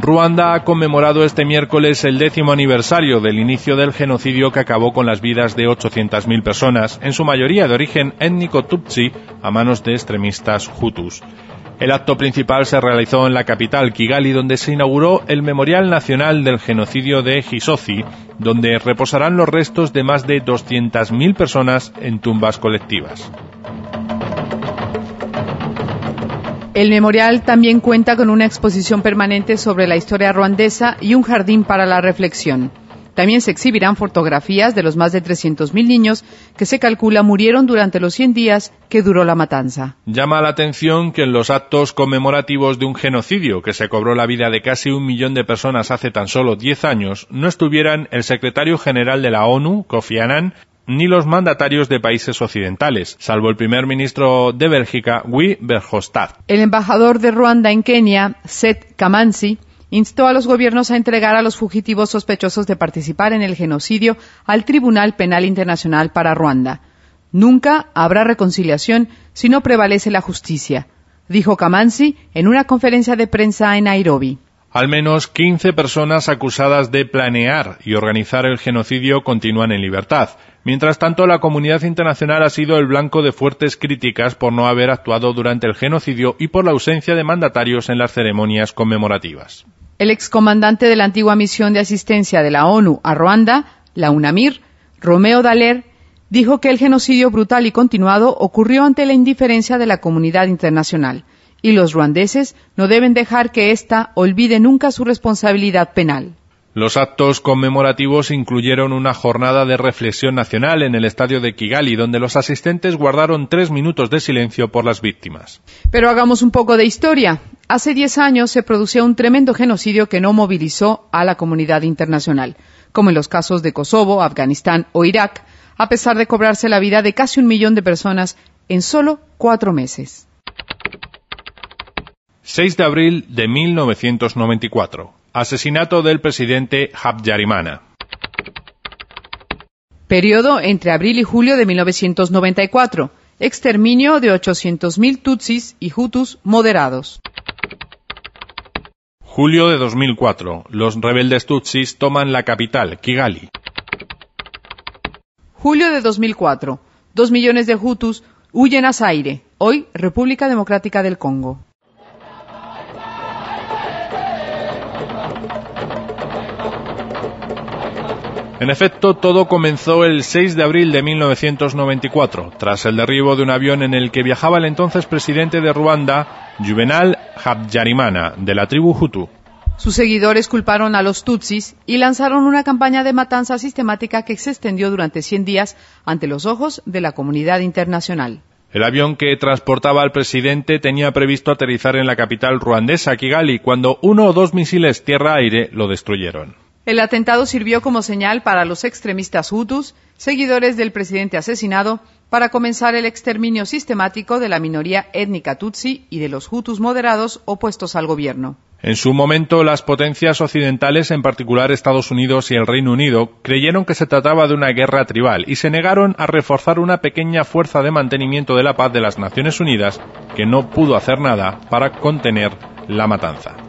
Ruanda ha conmemorado este miércoles el 10º aniversario del inicio del genocidio que acabó con las vidas de 800.000 personas, en su mayoría de origen étnico tutsi, a manos de extremistas hutus. El acto principal se realizó en la capital, Kigali, donde se inauguró el Memorial Nacional del Genocidio de Gisozi, donde reposarán los restos de más de 200.000 personas en tumbas colectivas. El memorial también cuenta con una exposición permanente sobre la historia ruandesa y un jardín para la reflexión. También se exhibirán fotografías de los más de 300.000 niños que se calcula murieron durante los 100 días que duró la matanza. Llama la atención que en los actos conmemorativos de un genocidio que se cobró la vida de casi 1 millón de personas hace tan solo 10 años no estuvieran el secretario general de la ONU, Kofi Annan, ni los mandatarios de países occidentales, salvo el primer ministro de Bélgica, Guy Verhofstadt. El embajador de Ruanda en Kenia, Seth Kamanzi, instó a los gobiernos a entregar a los fugitivos sospechosos de participar en el genocidio al Tribunal Penal Internacional para Ruanda. Nunca habrá reconciliación si no prevalece la justicia, dijo Kamanzi en una conferencia de prensa en Nairobi. Al menos 15 personas acusadas de planear y organizar el genocidio continúan en libertad. Mientras tanto, la comunidad internacional ha sido el blanco de fuertes críticas por no haber actuado durante el genocidio y por la ausencia de mandatarios en las ceremonias conmemorativas. El excomandante de la antigua misión de asistencia de la ONU a Ruanda, la UNAMIR, Romeo Dallaire, dijo que el genocidio brutal y continuado ocurrió ante la indiferencia de la comunidad internacional, y los ruandeses no deben dejar que ésta olvide nunca su responsabilidad penal. Los actos conmemorativos incluyeron una jornada de reflexión nacional en el estadio de Kigali, donde los asistentes guardaron 3 minutos de silencio por las víctimas. Pero hagamos un poco de historia. Hace 10 años se produjo un tremendo genocidio que no movilizó a la comunidad internacional, como en los casos de Kosovo, Afganistán o Irak, a pesar de cobrarse la vida de casi 1 millón de personas en solo 4 meses. 6 de abril de 1994. Asesinato del presidente Habyarimana. Periodo entre abril y julio de 1994. Exterminio de 800.000 tutsis y hutus moderados. Julio de 2004. Los rebeldes tutsis toman la capital, Kigali. Julio de 2004. 2 millones de hutus huyen a Zaire, hoy República Democrática del Congo. En efecto, todo comenzó el 6 de abril de 1994, tras el derribo de un avión en el que viajaba el entonces presidente de Ruanda, Juvenal Habyarimana, de la tribu Hutu. Sus seguidores culparon a los tutsis y lanzaron una campaña de matanza sistemática que se extendió durante 100 días ante los ojos de la comunidad internacional. El avión que transportaba al presidente tenía previsto aterrizar en la capital ruandesa, Kigali, cuando 1 o 2 misiles tierra-aire lo destruyeron. El atentado sirvió como señal para los extremistas hutus, seguidores del presidente asesinado, para comenzar el exterminio sistemático de la minoría étnica tutsi y de los hutus moderados opuestos al gobierno. En su momento, las potencias occidentales, en particular Estados Unidos y el Reino Unido, creyeron que se trataba de una guerra tribal y se negaron a reforzar una pequeña fuerza de mantenimiento de la paz de las Naciones Unidas que no pudo hacer nada para contener la matanza.